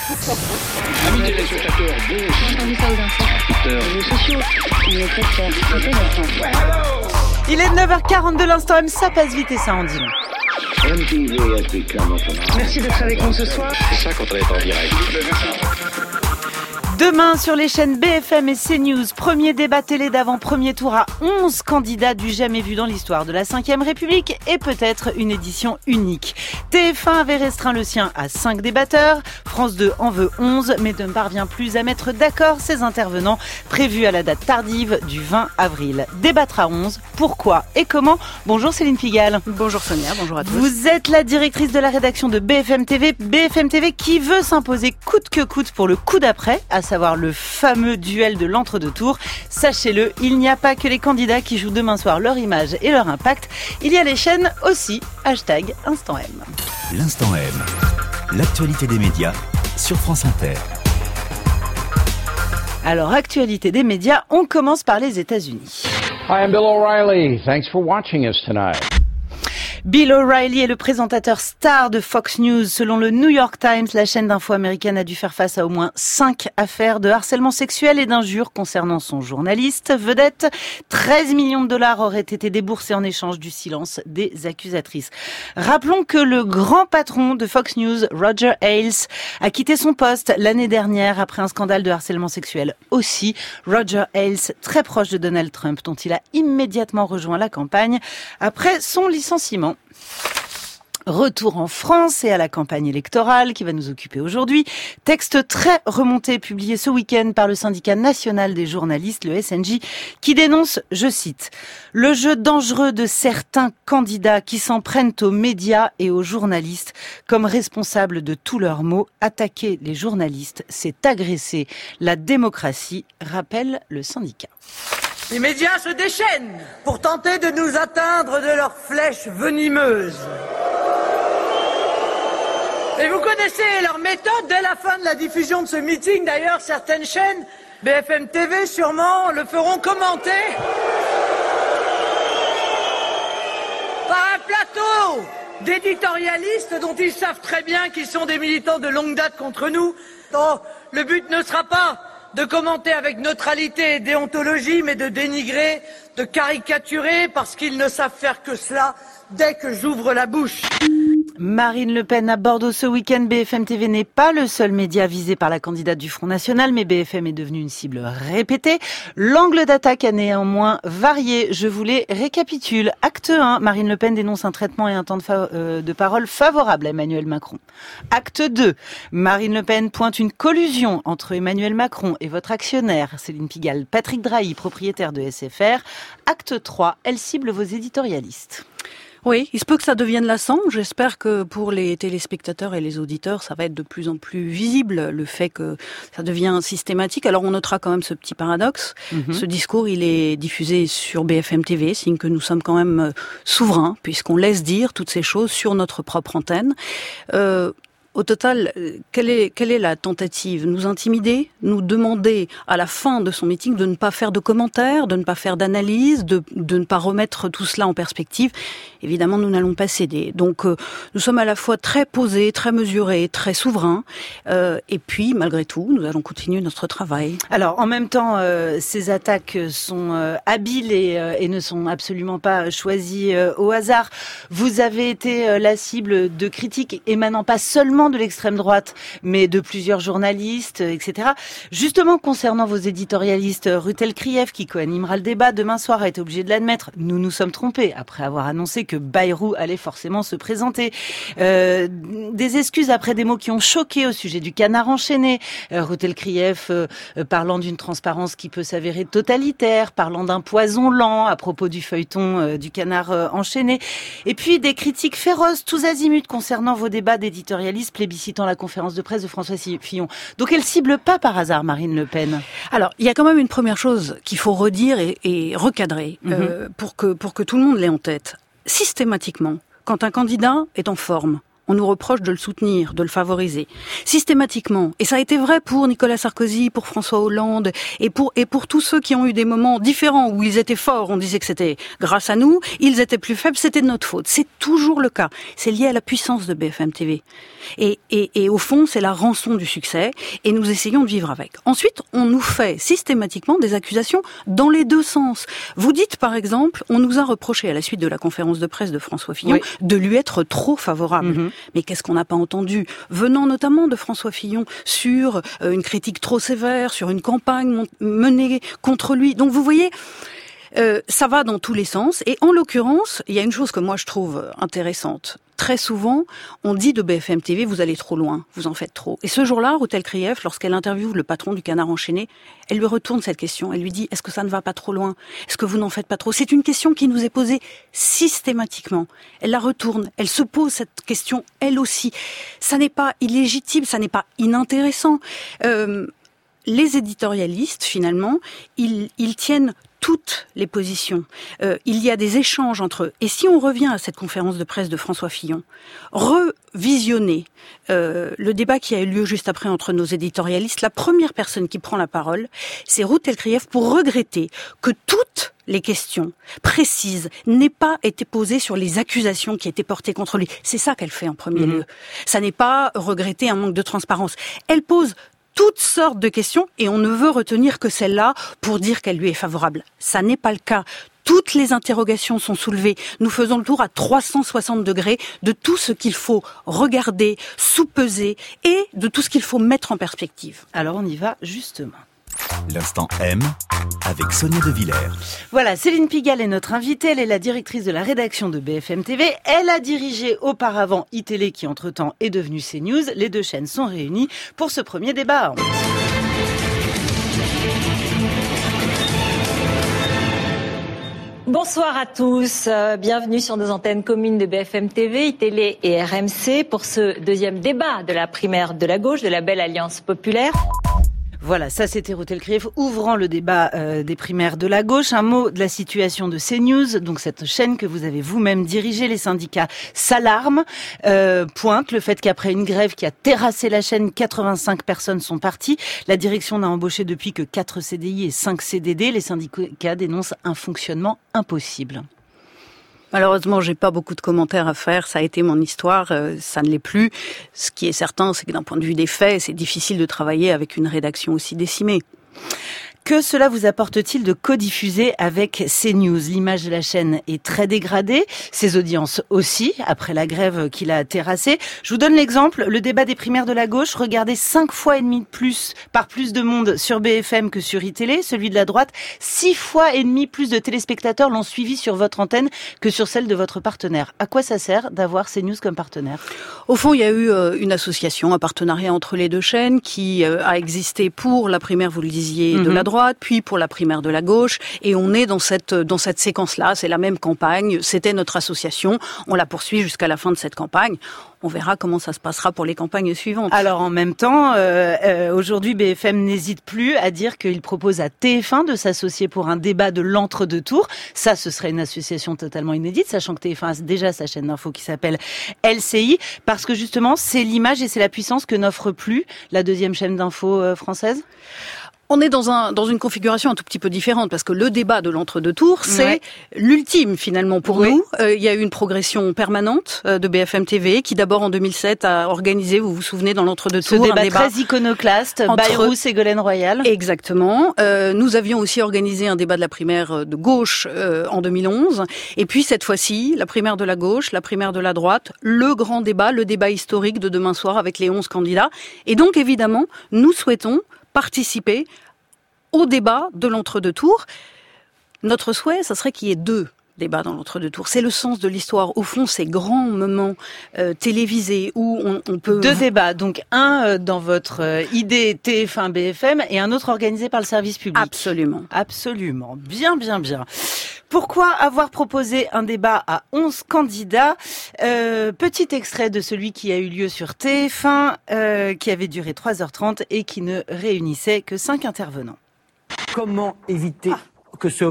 Amis téléspectateurs, bonjour. J'ai entendu ça aux infos. Les réseaux sociaux, on est très fiers. C'était notre Il est 9h40 de l'instant M, ça passe vite et ça en dit long. MTV has become automatic. Merci d'être avec nous ce soir. C'est ça quand on est en direct. Demain sur les chaînes BFM et CNews, premier débat télé d'avant-premier tour à 11 candidats du jamais vu dans l'histoire de la 5e République et peut-être une édition unique. TF1 avait restreint le sien à 5 débatteurs, France 2 en veut 11 mais ne parvient plus à mettre d'accord ses intervenants prévus à la date tardive du 20 avril. Débattre à 11, pourquoi et comment? Bonjour Céline Pigalle. Bonjour Sonia, bonjour à tous. Vous êtes la directrice de la rédaction de BFM TV. BFM TV qui veut s'imposer coûte que coûte pour le coup d'après, à savoir le fameux duel de l'entre-deux tours. Sachez-le, il n'y a pas que les candidats qui jouent demain soir leur image et leur impact. Il y a les chaînes aussi. Hashtag Instant M. L'Instant M. L'actualité des médias sur France Inter. Alors, actualité des médias, on commence par les États-Unis. Hi, I'm Bill O'Reilly. Thanks for watching us tonight. Bill O'Reilly est le présentateur star de Fox News. Selon le New York Times, la chaîne d'info américaine a dû faire face à au moins 5 affaires de harcèlement sexuel et d'injures concernant son journaliste vedette. 13 millions de dollars auraient été déboursés en échange du silence des accusatrices. Rappelons que le grand patron de Fox News, Roger Ailes, a quitté son poste l'année dernière après un scandale de harcèlement sexuel. Aussi, Roger Ailes, très proche de Donald Trump, dont il a immédiatement rejoint la campagne après son licenciement. Retour en France et à la campagne électorale qui va nous occuper aujourd'hui. Texte très remonté publié ce week-end par le syndicat national des journalistes, le SNJ, qui dénonce, je cite, « le jeu dangereux de certains candidats qui s'en prennent aux médias et aux journalistes comme responsables de tous leurs maux. Attaquer les journalistes, c'est agresser la démocratie », rappelle le syndicat. Les médias se déchaînent pour tenter de nous atteindre de leurs flèches venimeuses. Et vous connaissez leur méthode dès la fin de la diffusion de ce meeting. D'ailleurs, certaines chaînes, BFM TV sûrement, le feront commenter par un plateau d'éditorialistes dont ils savent très bien qu'ils sont des militants de longue date contre nous. Non, le but ne sera pas de commenter avec neutralité et déontologie, mais de dénigrer, de caricaturer, parce qu'ils ne savent faire que cela dès que j'ouvre la bouche. Marine Le Pen à Bordeaux ce week-end. BFM TV n'est pas le seul média visé par la candidate du Front National, mais BFM est devenu une cible répétée. L'angle d'attaque a néanmoins varié. Je vous les récapitule. Acte 1, Marine Le Pen dénonce un traitement et un temps de parole favorable à Emmanuel Macron. Acte 2, Marine Le Pen pointe une collusion entre Emmanuel Macron et votre actionnaire, Céline Pigalle, Patrick Drahi, propriétaire de SFR. Acte 3, elle cible vos éditorialistes. Oui, il se peut que ça devienne lassant. J'espère que pour les téléspectateurs et les auditeurs, ça va être de plus en plus visible, le fait que ça devient systématique. Alors on notera quand même ce petit paradoxe. Ce discours, il est diffusé sur BFM TV, signe que nous sommes quand même souverains, puisqu'on laisse dire toutes ces choses sur notre propre antenne. Au total, quelle est la tentative? Nous intimider, nous demander à la fin de son meeting de ne pas faire de commentaires, de ne pas faire d'analyse, de ne pas remettre tout cela en perspective. Évidemment, nous n'allons pas céder. Donc, nous sommes à la fois très posés, très mesurés, très souverains. Et puis, malgré tout, nous allons continuer notre travail. Alors, en même temps, ces attaques sont habiles et ne sont absolument pas choisies au hasard. Vous avez été la cible de critiques émanant pas seulement de l'extrême droite, mais de plusieurs journalistes, etc. Justement, concernant vos éditorialistes, Rutel Krief, qui co-animera le débat demain soir, a été obligé de l'admettre. Nous nous sommes trompés, après avoir annoncé que Bayrou allait forcément se présenter. Des excuses après des mots qui ont choqué au sujet du canard enchaîné. Rutel Krief parlant d'une transparence qui peut s'avérer totalitaire, parlant d'un poison lent à propos du feuilleton du canard enchaîné. Et puis des critiques féroces, tous azimuts, concernant vos débats d'éditorialistes plébiscitant la conférence de presse de François Fillon. Donc elle cible pas par hasard Marine Le Pen. Alors, il y a quand même une première chose qu'il faut redire et recadrer pour que tout le monde l'ait en tête. Systématiquement, quand un candidat est en forme, on nous reproche de le soutenir, de le favoriser. Systématiquement. Et ça a été vrai pour Nicolas Sarkozy, pour François Hollande, et pour tous ceux qui ont eu des moments différents où ils étaient forts, on disait que c'était grâce à nous, ils étaient plus faibles, c'était de notre faute. C'est toujours le cas. C'est lié à la puissance de BFM TV. Et au fond, c'est la rançon du succès, et nous essayons de vivre avec. Ensuite, on nous fait systématiquement des accusations dans les deux sens. Vous dites, par exemple, on nous a reproché à la suite de la conférence de presse de François Fillon de lui être trop favorable. Mais qu'est-ce qu'on n'a pas entendu, venant notamment de François Fillon, sur une critique trop sévère, sur une campagne menée contre lui. Donc vous voyez, ça va dans tous les sens. Et en l'occurrence, il y a une chose que moi je trouve intéressante. Très souvent, on dit de BFM TV, vous allez trop loin, vous en faites trop. Et ce jour-là, Routel Krief, lorsqu'elle interviewe le patron du Canard enchaîné, elle lui retourne cette question. Elle lui dit, est-ce que ça ne va pas trop loin? Est-ce que vous n'en faites pas trop? C'est une question qui nous est posée systématiquement. Elle la retourne, elle se pose cette question, elle aussi. Ça n'est pas illégitime, ça n'est pas inintéressant. Les éditorialistes, finalement, ils tiennent toutes les positions. Il y a des échanges entre eux. Et si on revient à cette conférence de presse de François Fillon, revisionner le débat qui a eu lieu juste après entre nos éditorialistes, la première personne qui prend la parole, c'est Routel Krief pour regretter que toutes les questions précises n'aient pas été posées sur les accusations qui étaient portées contre lui. C'est ça qu'elle fait en premier lieu. Ça n'est pas regretter un manque de transparence. Elle pose toutes sortes de questions et on ne veut retenir que celle-là pour dire qu'elle lui est favorable. Ça n'est pas le cas. Toutes les interrogations sont soulevées. Nous faisons le tour à 360 degrés de tout ce qu'il faut regarder, sous-peser et de tout ce qu'il faut mettre en perspective. Alors on y va justement. L'instant M avec Sonia De Villers. Voilà, Céline Pigalle est notre invitée. Elle est la directrice de la rédaction de BFM TV. Elle a dirigé auparavant iTélé qui entre-temps est devenue CNews. Les deux chaînes sont réunies pour ce premier débat. Bonsoir à tous, bienvenue sur nos antennes communes de BFM TV, iTélé et RMC pour ce deuxième débat de la primaire de la gauche, de la belle alliance populaire. Voilà, ça c'était Routel Krief ouvrant le débat des primaires de la gauche. Un mot de la situation de CNews, donc cette chaîne que vous avez vous-même dirigée. Les syndicats s'alarment, pointent le fait qu'après une grève qui a terrassé la chaîne, 85 personnes sont parties. La direction n'a embauché depuis que 4 CDI et 5 CDD. Les syndicats dénoncent un fonctionnement impossible. Malheureusement, j'ai pas beaucoup de commentaires à faire. Ça a été mon histoire, ça ne l'est plus. Ce qui est certain, c'est que d'un point de vue des faits, c'est difficile de travailler avec une rédaction aussi décimée. Que cela vous apporte-t-il de codiffuser avec CNews? L'image de la chaîne est très dégradée, ses audiences aussi, après la grève qui l'a terrassée. Je vous donne l'exemple, le débat des primaires de la gauche, regardez 5 fois et demi de plus, par plus de monde sur BFM que sur iTélé. Celui de la droite, 6 fois et demi plus de téléspectateurs l'ont suivi sur votre antenne que sur celle de votre partenaire. À quoi ça sert d'avoir CNews comme partenaire? Au fond, il y a eu une association, un partenariat entre les deux chaînes qui a existé pour la primaire, vous le disiez, de la droite, puis pour la primaire de la gauche, et on est dans cette séquence-là, c'est la même campagne, c'était notre association, on la poursuit jusqu'à la fin de cette campagne. On verra comment ça se passera pour les campagnes suivantes. Alors en même temps, aujourd'hui BFM n'hésite plus à dire qu'il propose à TF1 de s'associer pour un débat de l'entre-deux tours. Ça, ce serait une association totalement inédite, sachant que TF1 a déjà sa chaîne d'info qui s'appelle LCI, parce que justement, c'est l'image et c'est la puissance que n'offre plus la deuxième chaîne d'info française. On est dans une configuration un tout petit peu différente parce que le débat de l'entre-deux tours, c'est l'ultime finalement pour nous. Il y a eu une progression permanente de BFM TV qui d'abord en 2007 a organisé, vous vous souvenez, dans l'entre-deux tours, un débat très iconoclaste, Bayrou, Ségolène Royal. Exactement. Nous avions aussi organisé un débat de la primaire de gauche en 2011. Et puis cette fois-ci, la primaire de la gauche, la primaire de la droite, le grand débat, le débat historique de demain soir avec les 11 candidats. Et donc évidemment, nous souhaitons participer au débat de l'entre-deux tours. Notre souhait, ça serait qu'il y ait 2 débats dans l'entre-deux tours. C'est le sens de l'histoire. Au fond, ces grands moments télévisés où on peut... 2 débats, donc un dans votre idée TF1 BFM et un autre organisé par le service public. Absolument. Absolument. Bien, bien, bien. Pourquoi avoir proposé un débat à 11 candidats? Petit extrait de celui qui a eu lieu sur TF1, qui avait duré 3h30 et qui ne réunissait que 5 intervenants. Comment éviter que se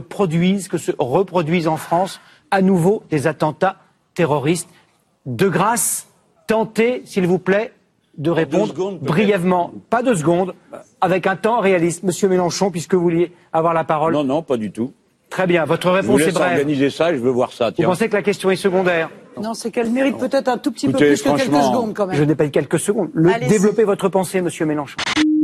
reproduisent en France à nouveau des attentats terroristes? De grâce, tentez, s'il vous plaît, de répondre brièvement, pas 2 secondes, avec un temps réaliste. Monsieur Mélenchon, puisque vous vouliez avoir la parole. Non, pas du tout. Très bien, votre réponse est brève. Organiser ça, je veux voir ça. Vous pensez que la question est secondaire? Non, c'est qu'elle mérite peut-être un tout petit peu plus que quelques secondes quand même. Je n'ai pas dit quelques secondes. Développez votre pensée, monsieur Mélenchon.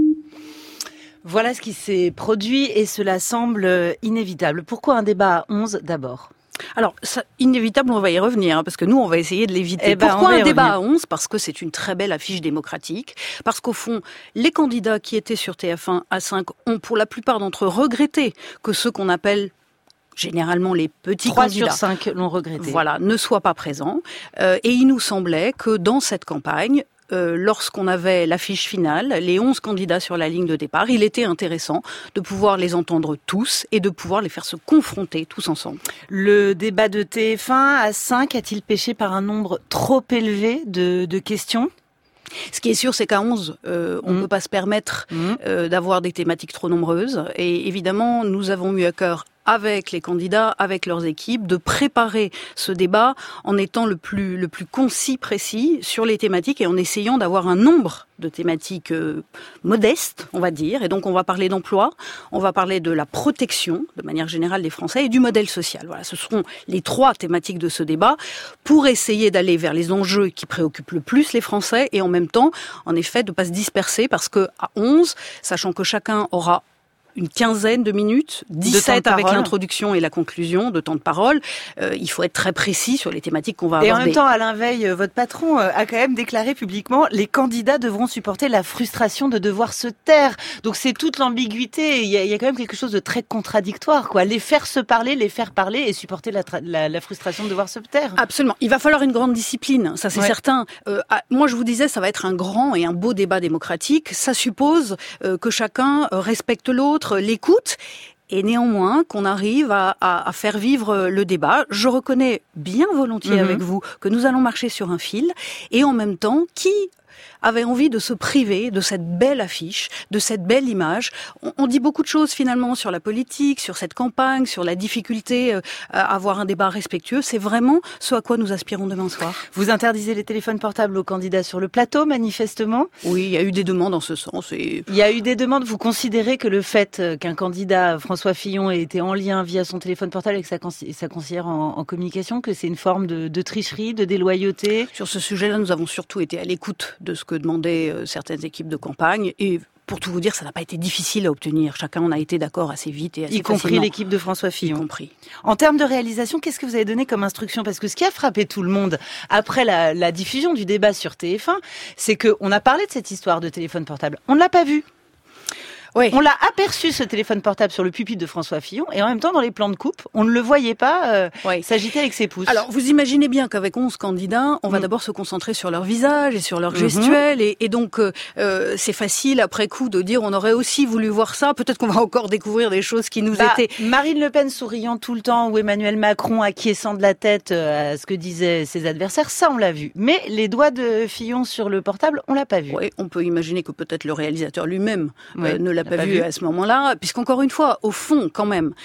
Voilà ce qui s'est produit et cela semble inévitable. Pourquoi un débat à 11 d'abord ? Alors, ça, inévitable, on va y revenir, hein, parce que nous, on va essayer de l'éviter. Pourquoi un débat à 11 ? Parce que c'est une très belle affiche démocratique. Parce qu'au fond, les candidats qui étaient sur TF1 à 5 ont, pour la plupart d'entre eux, regretté que ceux qu'on appelle généralement les petits 3 candidats, sur 5 l'ont regretté. Voilà, ne soient pas présents. Et il nous semblait que dans cette campagne, lorsqu'on avait l'affiche finale, les 11 candidats sur la ligne de départ, il était intéressant de pouvoir les entendre tous et de pouvoir les faire se confronter tous ensemble. Le débat de TF1 à 5 a-t-il péché par un nombre trop élevé de questions ? Ce qui est sûr, c'est qu'à 11, on ne peut pas se permettre d'avoir des thématiques trop nombreuses. Et évidemment, nous avons eu à cœur, avec les candidats, avec leurs équipes, de préparer ce débat en étant le plus concis, précis sur les thématiques et en essayant d'avoir un nombre de thématiques modestes, on va dire. Et donc, on va parler d'emploi, on va parler de la protection, de manière générale, des Français et du modèle social. Voilà, ce seront les 3 thématiques de ce débat pour essayer d'aller vers les enjeux qui préoccupent le plus les Français et en même temps, en effet, de ne pas se disperser parce que à 11, sachant que chacun aura une quinzaine de minutes, 17 avec l'introduction et la conclusion de temps de parole. Il faut être très précis sur les thématiques qu'on va aborder. Et en même temps, Alain Veil, votre patron, a quand même déclaré publiquement les candidats devront supporter la frustration de devoir se taire. Donc c'est toute l'ambiguïté. Il y a quand même quelque chose de très contradictoire, quoi. Les faire se parler, les faire parler et supporter la frustration de devoir se taire. Absolument. Il va falloir une grande discipline, ça c'est certain. Moi je vous disais, ça va être un grand et un beau débat démocratique. Ça suppose que chacun respecte l'autre, l'écoute, et néanmoins qu'on arrive à faire vivre le débat. Je reconnais bien volontiers avec vous que nous allons marcher sur un fil, et en même temps, qui avait envie de se priver de cette belle affiche, de cette belle image. On dit beaucoup de choses finalement sur la politique, sur cette campagne, sur la difficulté à avoir un débat respectueux. C'est vraiment ce à quoi nous aspirons demain soir. Vous interdisez les téléphones portables aux candidats sur le plateau, manifestement ? Oui, il y a eu des demandes en ce sens. Il y a eu des demandes. Vous considérez que le fait qu'un candidat, François Fillon, ait été en lien via son téléphone portable avec sa conseillère en communication, que c'est une forme de tricherie, de déloyauté ? Sur ce sujet-là, nous avons surtout été à l'écoute de ce que demandaient certaines équipes de campagne et pour tout vous dire, ça n'a pas été difficile à obtenir. Chacun en a été d'accord assez vite et assez facilement. Y compris l'équipe de François Fillon. Y compris. En termes de réalisation, qu'est-ce que vous avez donné comme instruction ? Parce que ce qui a frappé tout le monde après la diffusion du débat sur TF1, c'est qu'on a parlé de cette histoire de téléphone portable. On ne l'a pas vu. Oui. On l'a aperçu, ce téléphone portable, sur le pupitre de François Fillon, et en même temps, dans les plans de coupe, on ne le voyait pas s'agiter avec ses pouces. Alors, vous imaginez bien qu'avec 11 candidats, on va d'abord se concentrer sur leur visage et sur leur gestuelle, et donc c'est facile, après coup, de dire on aurait aussi voulu voir ça, peut-être qu'on va encore découvrir des choses qui nous étaient... Marine Le Pen souriant tout le temps, ou Emmanuel Macron acquiesçant de la tête à ce que disaient ses adversaires, ça on l'a vu. Mais les doigts de Fillon sur le portable, on l'a pas vu. Oui, on peut imaginer que peut-être le réalisateur lui-même ne l'a pas vu à ce moment-là, puisqu'encore une fois, au fond, quand même,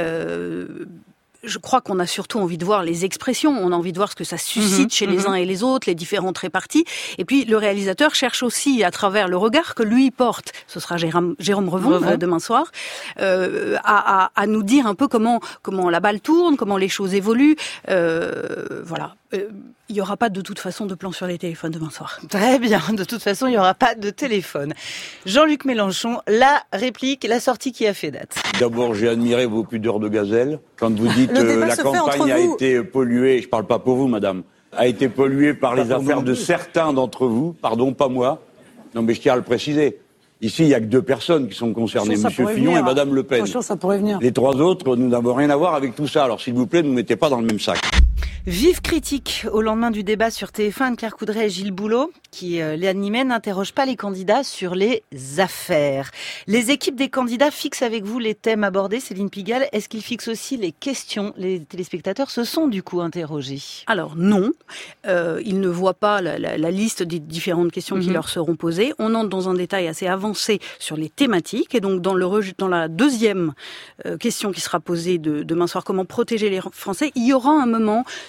je crois qu'on a surtout envie de voir les expressions, on a envie de voir ce que ça suscite chez les uns et les autres, les différentes réparties. Et puis, le réalisateur cherche aussi, à travers le regard que lui porte, ce sera Jérôme Revon demain soir, à nous dire un peu comment la balle tourne, comment les choses évoluent. Voilà. Il n'y aura pas de toute façon de plan sur les téléphones demain soir. Très bien, de toute façon il n'y aura pas de téléphone. Jean-Luc Mélenchon, la réplique, la sortie qui a fait date. D'abord, j'ai admiré vos pudeurs de gazelle. Quand vous dites la campagne a été polluée, je ne parle pas pour vous madame, a été polluée par les affaires de certains d'entre vous, pardon, pas moi. Non mais je tiens à le préciser. Ici, il n'y a que 2 personnes qui sont concernées, M. Fillon et Mme Le Pen. Ça pourrait venir. Les 3 autres, nous n'avons rien à voir avec tout ça. Alors s'il vous plaît, ne nous mettez pas dans le même sac. Vive critique au lendemain du débat sur TF1, Anne-Claire Coudray et Gilles Boulot, qui l'animaient, n'interrogent pas les candidats sur les affaires. Les équipes des candidats fixent avec vous les thèmes abordés, Céline Pigalle. Est-ce qu'ils fixent aussi les questions ? Les téléspectateurs se sont du coup interrogés. Alors non, ils ne voient pas la liste des différentes questions qui leur seront posées. On entre dans un détail assez avancé sur les thématiques, et donc dans la deuxième question qui sera posée demain soir, comment protéger les Français, il y aura un moment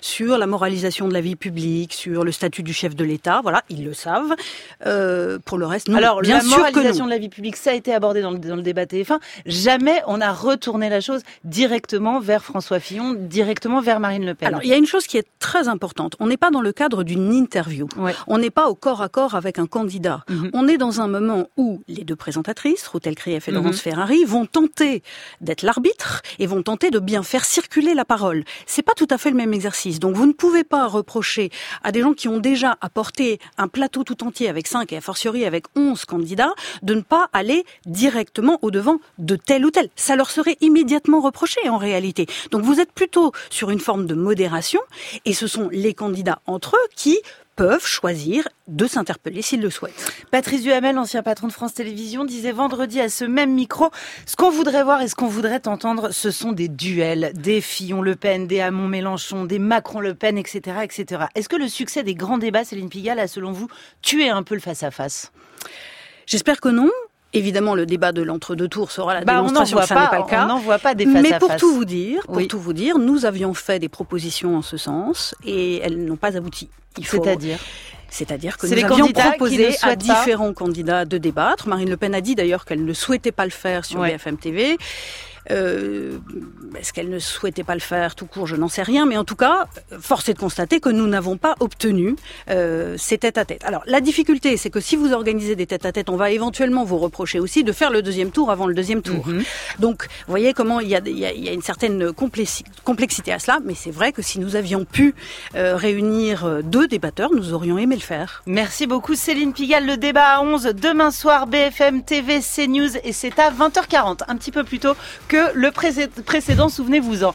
sur la moralisation de la vie publique, sur le statut du chef de l'État. Voilà, ils le savent. Pour le reste, non. Alors, bien la sûr moralisation de la vie publique, ça a été abordé dans le débat TF1. Jamais on a retourné la chose directement vers François Fillon, directement vers Marine Le Pen. Alors, il y a une chose qui est très importante. On n'est pas dans le cadre d'une interview. Ouais. On n'est pas au corps à corps avec un candidat. On est dans un moment où les deux présentatrices, Ruth Elkrief et Laurence Ferrari, vont tenter d'être l'arbitre et vont tenter de bien faire circuler la parole. C'est pas tout à fait le même exercice. Donc, vous ne pouvez pas reprocher à des gens qui ont déjà apporté un plateau tout entier avec 5 et a fortiori avec 11 candidats de ne pas aller directement au-devant de tel ou tel. Ça leur serait immédiatement reproché en réalité. Donc vous êtes plutôt sur une forme de modération et ce sont les candidats entre eux qui peuvent choisir de s'interpeller s'ils le souhaitent. Patrice Duhamel, ancien patron de France Télévisions, disait vendredi à ce même micro, ce qu'on voudrait voir et ce qu'on voudrait entendre, ce sont des duels, des Fillon-Le Pen, des Hamon-Mélenchon, des Macron-Le Pen, etc., etc. Est-ce que le succès des grands débats, Céline Pigalle, a selon vous tué un peu le face-à-face ? J'espère que non. Évidemment, le débat de l'entre-deux tours sera la démonstration que ça n'est pas le cas. On n'en voit pas des face-à-face. Mais pour tout vous dire, nous avions fait des propositions en ce sens et elles n'ont pas abouti. C'est-à-dire que nous avions proposé à différents candidats de débattre. Marine Le Pen a dit d'ailleurs qu'elle ne souhaitait pas le faire sur BFM TV. Est-ce qu'elle ne souhaitait pas le faire tout court, je n'en sais rien, mais en tout cas, force est de constater que nous n'avons pas obtenu ces tête-à-tête. Alors, la difficulté, c'est que si vous organisez des tête-à-tête, on va éventuellement vous reprocher aussi de faire le deuxième tour avant le deuxième tour. Donc, vous voyez comment il y a une certaine complexité à cela, mais c'est vrai que si nous avions pu réunir 2 débatteurs, nous aurions aimé le faire. Merci beaucoup Céline Pigalle. Le débat à 11, demain soir, BFM TV, CNews, et c'est à 20h40, un petit peu plus tôt que le précédent, souvenez-vous-en.